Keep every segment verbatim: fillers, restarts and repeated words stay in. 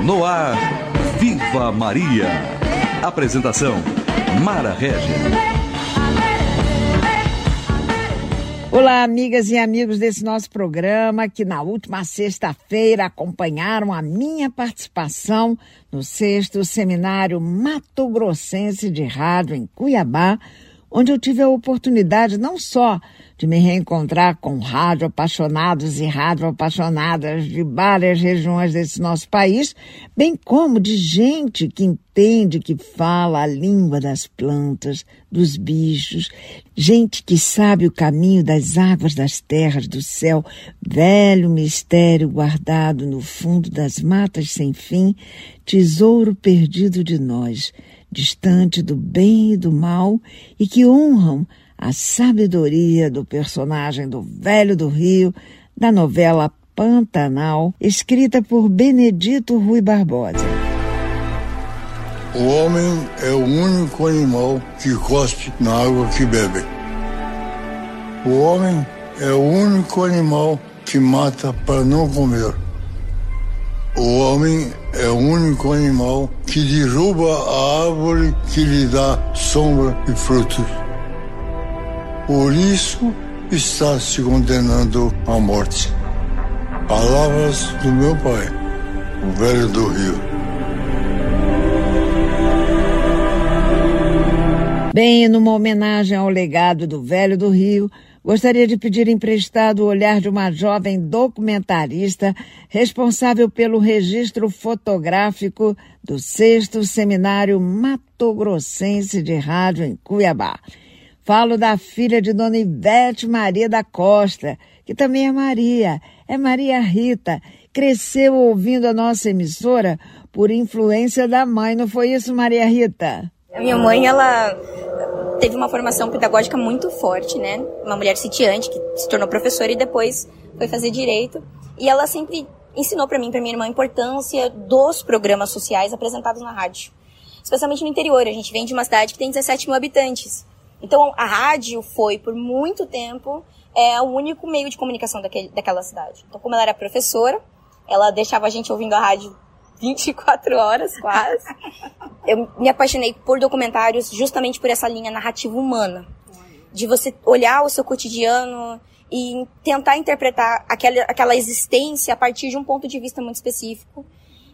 No ar, Viva Maria. Apresentação, Mara Régia. Olá, amigas e amigos desse nosso programa que na última sexta-feira acompanharam a minha participação no sexto Seminário Mato Grossense de Rádio em Cuiabá, onde eu tive a oportunidade não só de me reencontrar com rádio apaixonados e rádio apaixonadas de várias regiões desse nosso país, bem como de gente que entende, que fala a língua das plantas, dos bichos, gente que sabe o caminho das águas, das terras, do céu, velho mistério guardado no fundo das matas sem fim, tesouro perdido de nós, distante do bem e do mal, e que honram a sabedoria do personagem do Velho do Rio, da novela Pantanal, escrita por Benedito Rui Barbosa. O homem é o único animal que cospe na água que bebe. O homem é o único animal que mata para não comer. O homem é o único animal que derruba a árvore que lhe dá sombra e frutos. Por isso está se condenando à morte. Palavras do meu pai, o Velho do Rio. Bem, numa homenagem ao legado do Velho do Rio, gostaria de pedir emprestado o olhar de uma jovem documentarista responsável pelo registro fotográfico do sexto Seminário Mato Grossense de Rádio em Cuiabá. Falo da filha de Dona Ivete Maria da Costa, que também é Maria, é Maria Rita. Cresceu ouvindo a nossa emissora por influência da mãe, não foi isso, Maria Rita? A minha mãe, ela teve uma formação pedagógica muito forte, né? Uma mulher sitiante que se tornou professora e depois foi fazer direito. E ela sempre ensinou para mim, para minha irmã, a importância dos programas sociais apresentados na rádio. Especialmente no interior, a gente vem de uma cidade que tem dezessete mil habitantes. Então, a rádio foi, por muito tempo, é, o único meio de comunicação daquele, daquela cidade. Então, como ela era professora, ela deixava a gente ouvindo a rádio vinte e quatro horas, quase. Eu me apaixonei por documentários justamente por essa linha narrativa humana. De você olhar o seu cotidiano e tentar interpretar aquela, aquela existência a partir de um ponto de vista muito específico.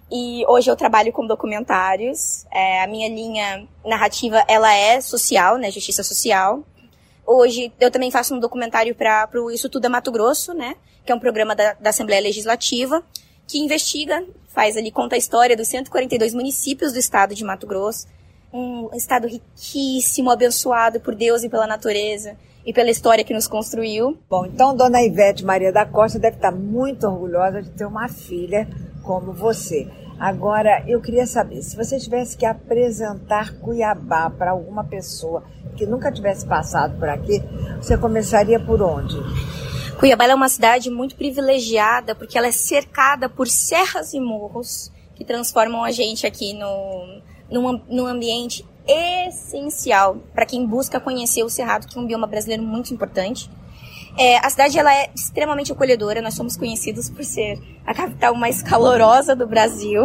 E hoje eu trabalho com documentários. É, a minha linha narrativa, ela é social, né? Justiça social. Hoje eu também faço um documentário para o Isso Tudo é Mato Grosso, né? Que é um programa da, da Assembleia Legislativa que investiga, faz ali, conta a história dos cento e quarenta e dois municípios do estado de Mato Grosso. Um estado riquíssimo, abençoado por Deus e pela natureza e pela história que nos construiu. Bom, então Dona Ivete Maria da Costa deve estar muito orgulhosa de ter uma filha como você. Agora, eu queria saber, se você tivesse que apresentar Cuiabá para alguma pessoa que nunca tivesse passado por aqui, você começaria por onde? Cuiabá é uma cidade muito privilegiada porque ela é cercada por serras e morros que transformam a gente aqui no, num, num ambiente essencial para quem busca conhecer o Cerrado, que é um bioma brasileiro muito importante. É, a cidade ela é extremamente acolhedora, nós somos conhecidos por ser a capital mais calorosa do Brasil.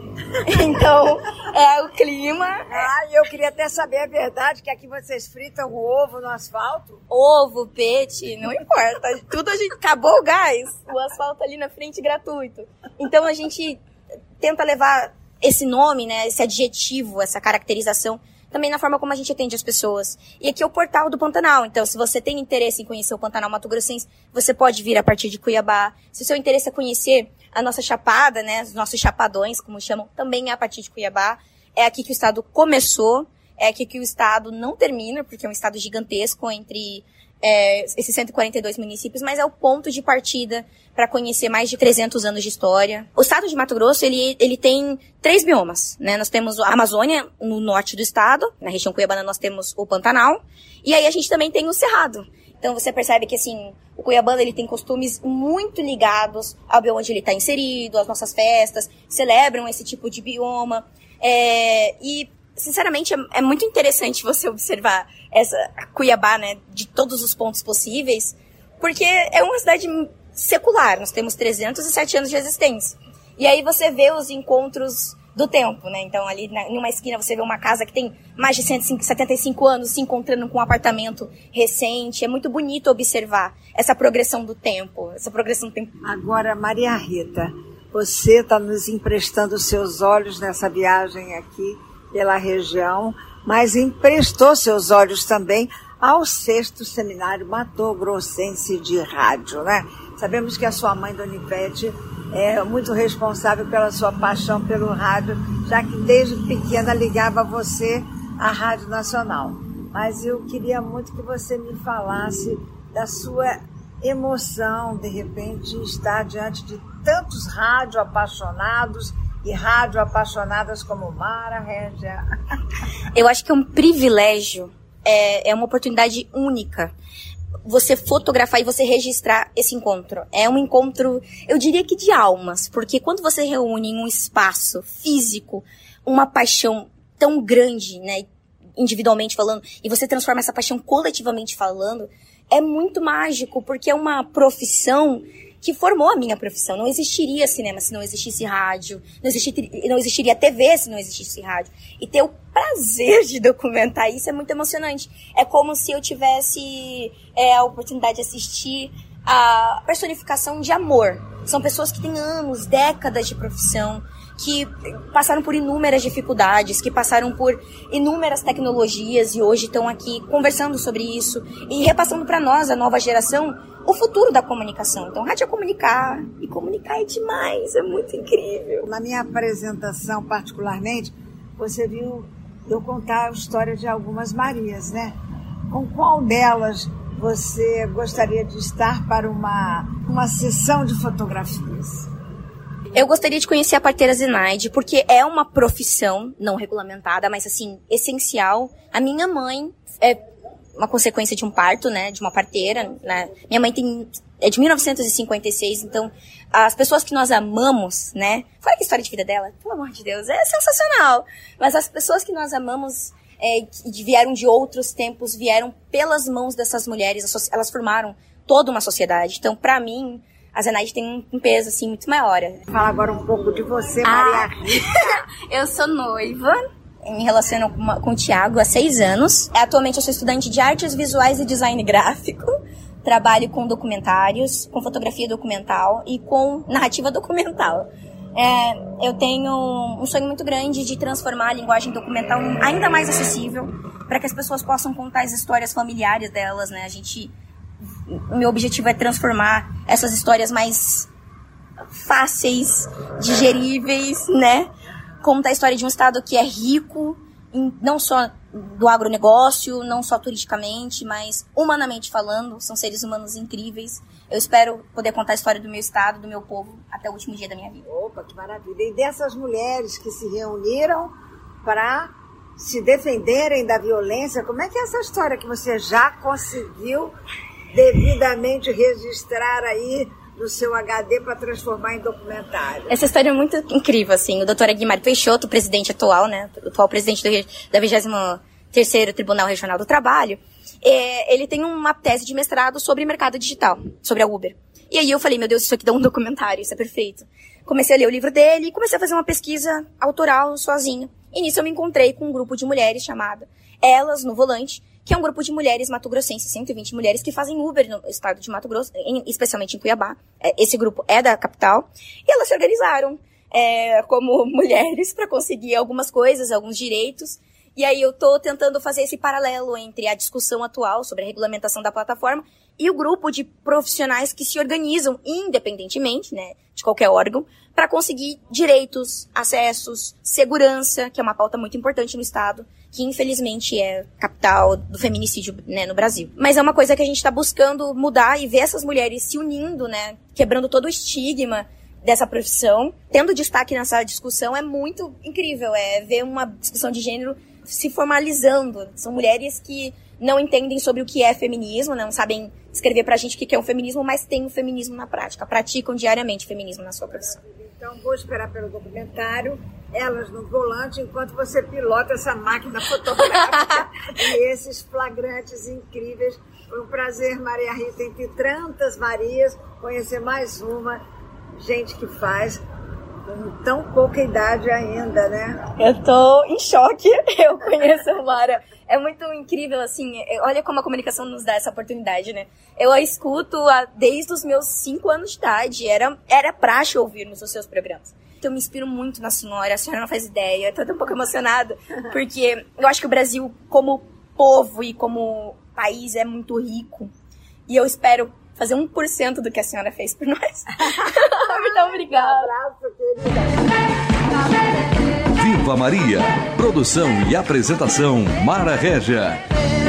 Então, é o clima. Ah, e eu queria até saber a verdade, que aqui vocês fritam o ovo no asfalto? Ovo, peixe, não importa. Tudo a gente... Acabou o gás, o asfalto ali na frente gratuito. Então, a gente tenta levar esse nome, né, esse adjetivo, essa caracterização, também na forma como a gente atende as pessoas. E aqui é o Portal do Pantanal. Então, se você tem interesse em conhecer o Pantanal Mato Grossense, você pode vir a partir de Cuiabá. Se o seu interesse é conhecer a nossa chapada, né, os nossos chapadões, como chamam, também é a partir de Cuiabá. É aqui que o estado começou, é aqui que o estado não termina, porque é um estado gigantesco entre é, esses cento e quarenta e dois municípios, mas é o ponto de partida para conhecer mais de trezentos anos de história. O estado de Mato Grosso, ele, ele tem três biomas, né? Nós temos a Amazônia, no norte do estado, na região cuiabana nós temos o Pantanal, e aí a gente também tem o Cerrado. Então você percebe que, assim, o cuiabano, ele tem costumes muito ligados ao bioma onde ele está inserido, às nossas festas, celebram esse tipo de bioma, é, e, sinceramente, é, é muito interessante você observar essa Cuiabá, né, de todos os pontos possíveis, porque é uma cidade secular, nós temos trezentos e sete anos de existência. E aí você vê os encontros do tempo, né? Então, ali na, numa esquina você vê uma casa que tem mais de cento e setenta e cinco anos se encontrando com um apartamento recente. É muito bonito observar essa progressão do tempo, essa progressão do tempo. Agora, Maria Rita, você está nos emprestando seus olhos nessa viagem aqui pela região, mas emprestou seus olhos também ao sexto Seminário Mato Grossense de Rádio, né? Sabemos que a sua mãe, Dona Ivete, é muito responsável pela sua paixão pelo rádio, já que desde pequena ligava você à Rádio Nacional. Mas eu queria muito que você me falasse da sua emoção, de repente, estar diante de tantos rádio apaixonados e rádio apaixonadas como Mara Régia. Eu acho que é um privilégio, é, é uma oportunidade única você fotografar e você registrar esse encontro. É um encontro, eu diria que de almas, porque quando você reúne em um espaço físico uma paixão tão grande, né, individualmente falando, e você transforma essa paixão coletivamente falando, é muito mágico, porque é uma profissão que formou a minha profissão. Não existiria cinema se não existisse rádio, não existiria, não existiria T V se não existisse rádio. E ter o prazer de documentar isso é muito emocionante. É como se eu tivesse é, a oportunidade de assistir a personificação de amor. São pessoas que têm anos, décadas de profissão, que passaram por inúmeras dificuldades, que passaram por inúmeras tecnologias e hoje estão aqui conversando sobre isso e repassando para nós, a nova geração, o futuro da comunicação. Então, rádio é comunicar, e comunicar é demais, é muito incrível. Na minha apresentação, particularmente, você viu eu contar a história de algumas Marias, né? Com qual delas você gostaria de estar para uma, uma sessão de fotografias? Eu gostaria de conhecer a parteira Zenaide, porque é uma profissão não regulamentada, mas assim, essencial. A minha mãe é uma consequência de um parto, né, de uma parteira, né? Minha mãe tem, é de mil novecentos e cinquenta e seis, então as pessoas que nós amamos, né, fora que a história de vida dela, pelo amor de Deus, é sensacional, mas as pessoas que nós amamos, é, que vieram de outros tempos, vieram pelas mãos dessas mulheres, elas formaram toda uma sociedade. Então, pra mim, a Zenaide tem um peso, assim, muito maior. Fala agora um pouco de você, Maria Rita. Eu sou noiva. Me relaciono com, uma, com o Thiago há seis anos. Atualmente eu sou estudante de artes visuais e design gráfico. Trabalho com documentários, com fotografia documental e com narrativa documental. É, eu tenho um sonho muito grande de transformar a linguagem documental ainda mais acessível para que as pessoas possam contar as histórias familiares delas, né? A gente, o meu objetivo é transformar essas histórias mais fáceis, digeríveis, né? Conta a história de um estado que é rico, em, não só do agronegócio, não só turisticamente, mas humanamente falando, são seres humanos incríveis. Eu espero poder contar a história do meu estado, do meu povo, até o último dia da minha vida. Opa, que maravilha! E dessas mulheres que se reuniram para se defenderem da violência, como é que é essa história que você já conseguiu devidamente registrar aí do seu H D para transformar em documentário? Essa história é muito incrível, assim. O doutor Aguimar Peixoto, o presidente atual, né, o atual presidente do, da vigésimo terceiro Tribunal Regional do Trabalho, é, ele tem uma tese de mestrado sobre mercado digital, sobre a Uber. E aí eu falei, meu Deus, isso aqui dá um documentário, isso é perfeito. Comecei a ler o livro dele e comecei a fazer uma pesquisa autoral sozinha. E nisso eu me encontrei com um grupo de mulheres chamada Elas no Volante, que é um grupo de mulheres mato-grossenses, cento e vinte mulheres que fazem Uber no estado de Mato Grosso, em, especialmente em Cuiabá. Esse grupo é da capital. E elas se organizaram é, como mulheres para conseguir algumas coisas, alguns direitos. E aí eu tô tentando fazer esse paralelo entre a discussão atual sobre a regulamentação da plataforma e o grupo de profissionais que se organizam independentemente, né, de qualquer órgão, para conseguir direitos, acessos, segurança, que é uma pauta muito importante no estado, que infelizmente é capital do feminicídio, né, no Brasil. Mas é uma coisa que a gente está buscando mudar e ver essas mulheres se unindo, né, quebrando todo o estigma dessa profissão, tendo destaque nessa discussão é muito incrível, é ver uma discussão de gênero se formalizando. São mulheres que não entendem sobre o que é feminismo, não sabem escrever pra gente o que é um feminismo, mas tem o feminismo na prática, praticam diariamente o feminismo na sua profissão. Então vou esperar pelo documentário, Elas no Volante, enquanto você pilota essa máquina fotográfica e esses flagrantes incríveis. Foi um prazer, Maria Rita, entre tantas Marias, conhecer mais uma gente que faz Com tão pouca idade ainda, né? Eu tô em choque, eu conheço a Mara. É muito incrível, assim, olha como a comunicação nos dá essa oportunidade, né? Eu a escuto a, desde os meus cinco anos de idade, era, era praxe ouvirmos os seus programas. Então eu me inspiro muito na senhora, a senhora não faz ideia, eu tô até um pouco emocionada, porque eu acho que o Brasil, como povo e como país, é muito rico. E eu espero fazer um por cento do que a senhora fez por nós. Muito obrigada. Um abraço, querida. Viva Maria! Produção e apresentação Mara Régia.